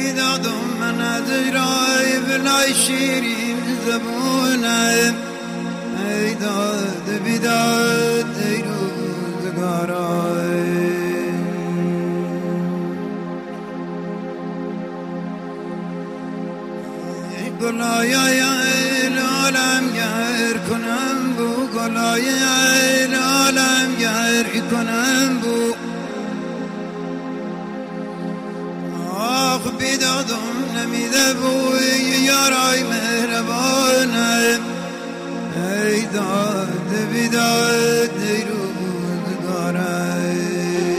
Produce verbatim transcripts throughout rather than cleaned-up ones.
بیدادم من از رای بلای شیرین زبونم ای داد بیداد ای روزگارای گلای العالم گر کنم بو گلای العالم گر کنم بو آخ بیدادم نمیده بوی یارای مهربانم ای داد بیداد ای روزگارای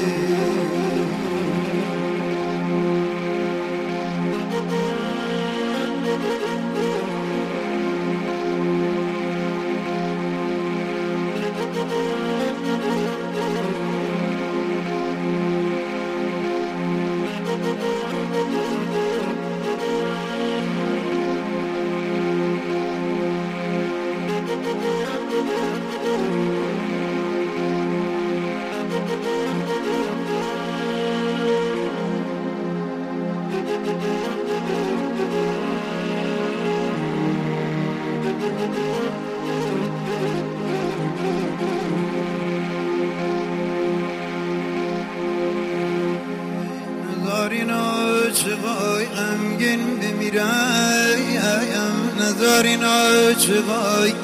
نزارین عاشقای غمگین بمیرایم نزارین عاشقای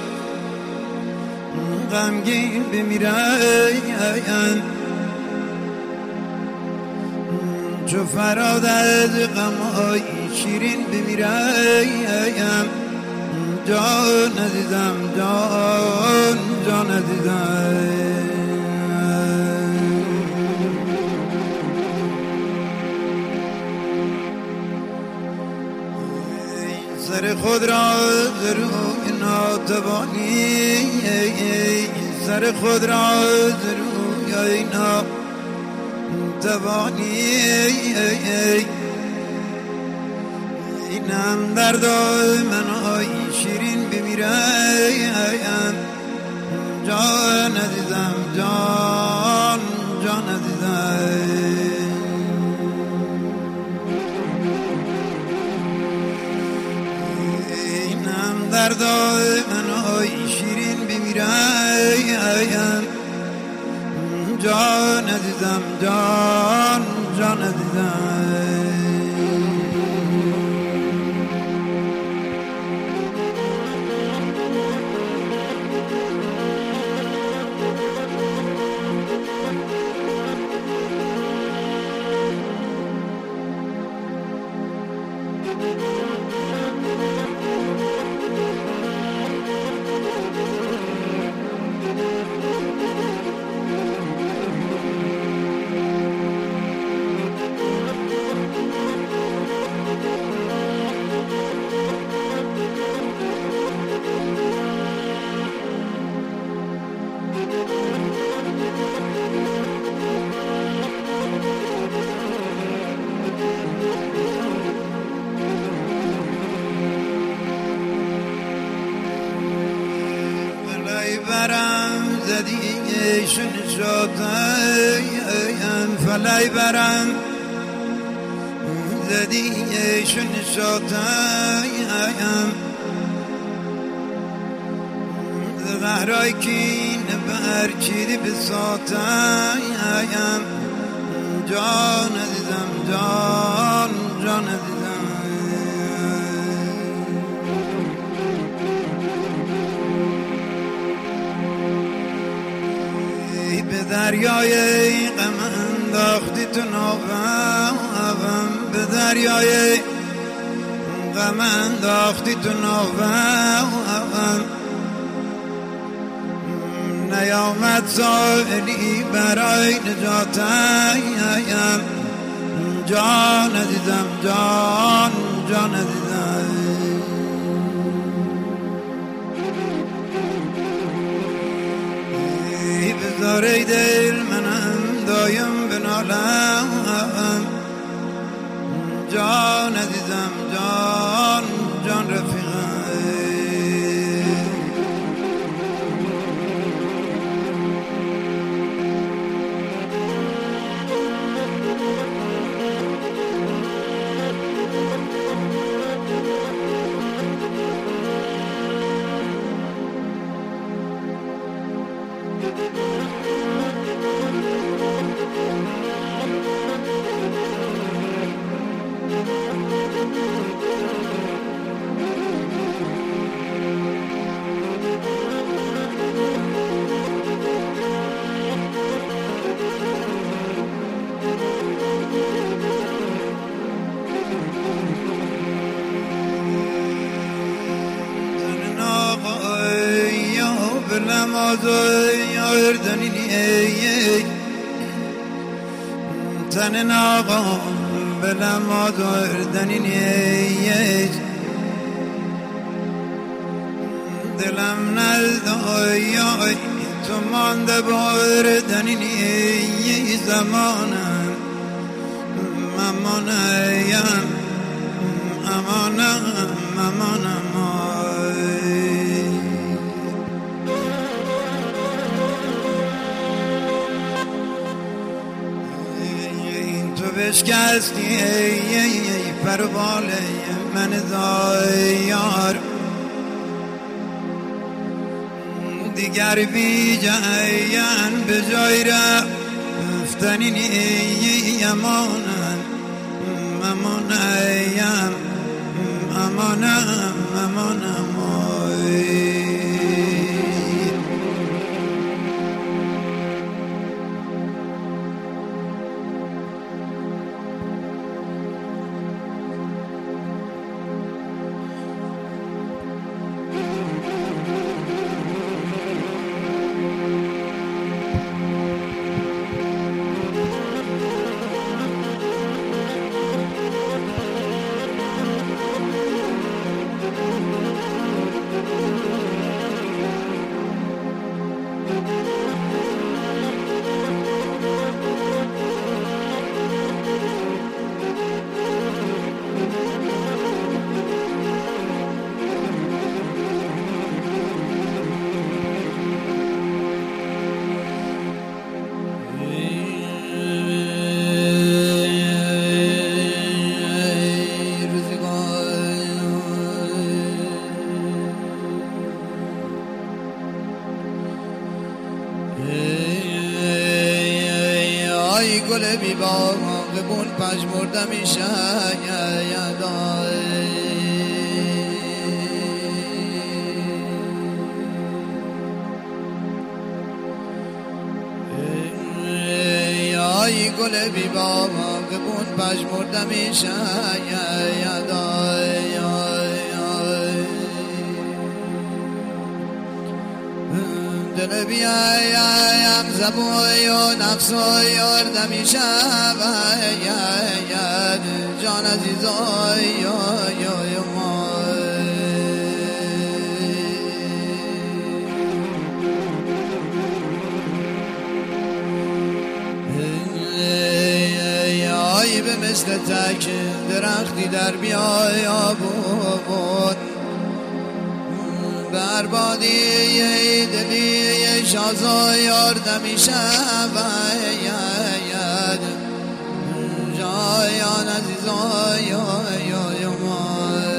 غمگین بمیرایم چو فراد از غمهای شیرین بمیرایم جان عزیزم جان جان عزیزم سر خود را روی ناتوانی سر خود را روی ناتوانی اینم درد منهای شیرین بمیرایم جان عزیزم جان جان عزیزم دردای منهای شیرین بمیرایم جان عزیزم جان جان عزیزم برم زدیشون شاتایم فلای برم زدیشون شاتایم زهرای کین برچیدی بساتایم جان عزیزم جان جان عزیزم به دریای غم انداختی تو ناوم به دریای غم انداختی تو ناوم نیامد سائلی برای نجاتم جان عزیزم جان جان عزیزم بذار ای دل منم دایم بنالم جان عزیزم جان جان رفیقم نماز یاردنی نیک تن ناقا به نماز یاردنی نیک دلم نزدای تو مانده باردنی نیک زمانم ممانم امانم امانم بشکستی پروال من زایار دیگر بی جاین به جای رفتنی نی امانم امانم امانم امانم ای گل بی باغبون پژمرده میشه یادای ای گل بی باغبون پژمرده میشه یادای دل بیایم زبوی و نفس و یارده میشه جان عزیزای ما ای به مثل تک درختی در بیابون بربادی دلی شازای یارده میشه جایان عزیزای ما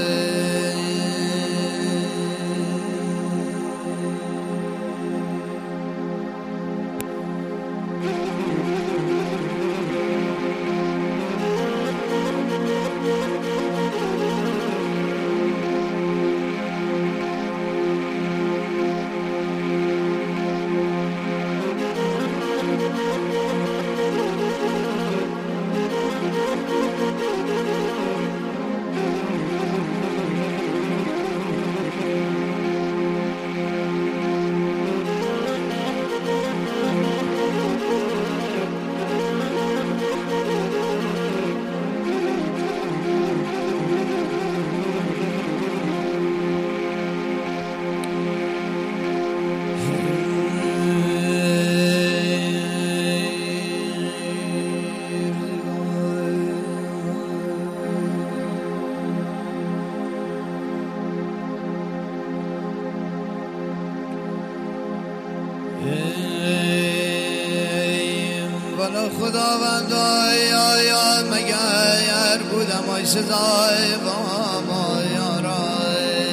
والا خداوند آیا یا مگر بودم آی سزای بابا یارای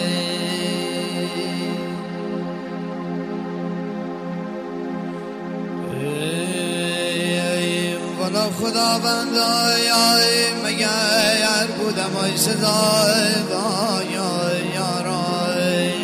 والا خداوند آیا مگر بودم آی سزای بابا یارای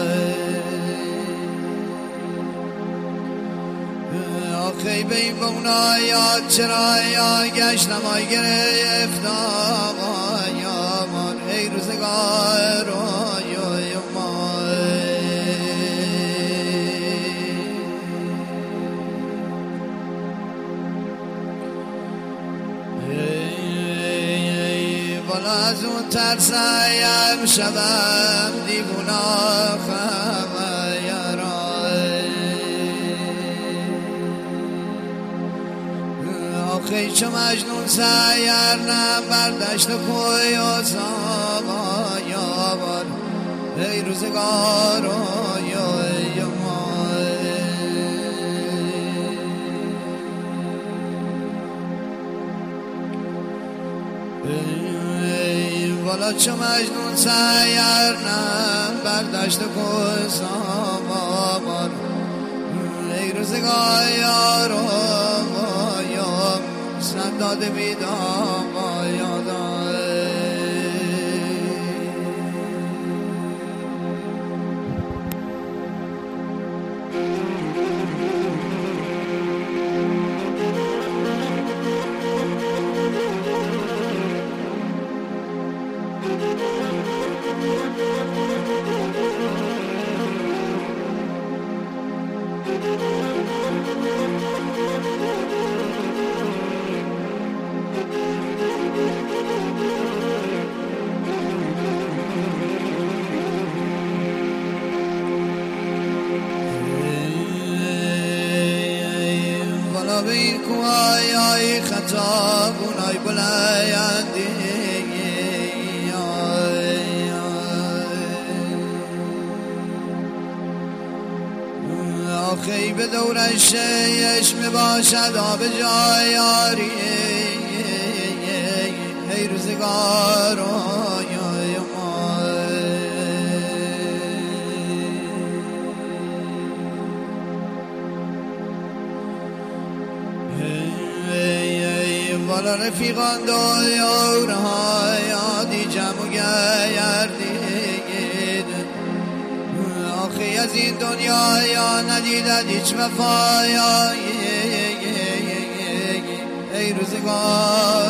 آخی بی بونا یاد چرا یا گشتم آی گرفتم یا من ای روزگار یا ما بالا از اون ترسایم شبم دیوونا خبرای آخی چه مجنون سیرنم بردشت خوی و ساقا یابار ای روزگار و یا والا چه مجنون سیرنم بردشت خوی ساقا ای روزگار یارو یا سنداد بیدام یادای به این کوهای های خطا گونای بلندی آخی به دورش چشم باشد آب جای یاری ای روزگار والا رفیقان دلیارهای یادی جمع گردید آخی از این دنیا یا ندیدد هیچ وفایی ای روزگار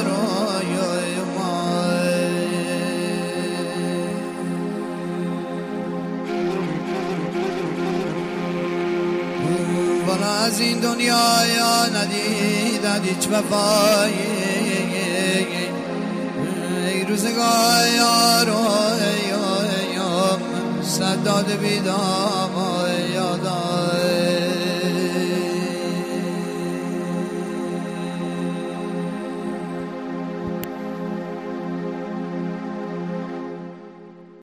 والا از این دنیا یا ندیدد هیچ وفایی ای روزگار یارو یا صداد بیدام یادای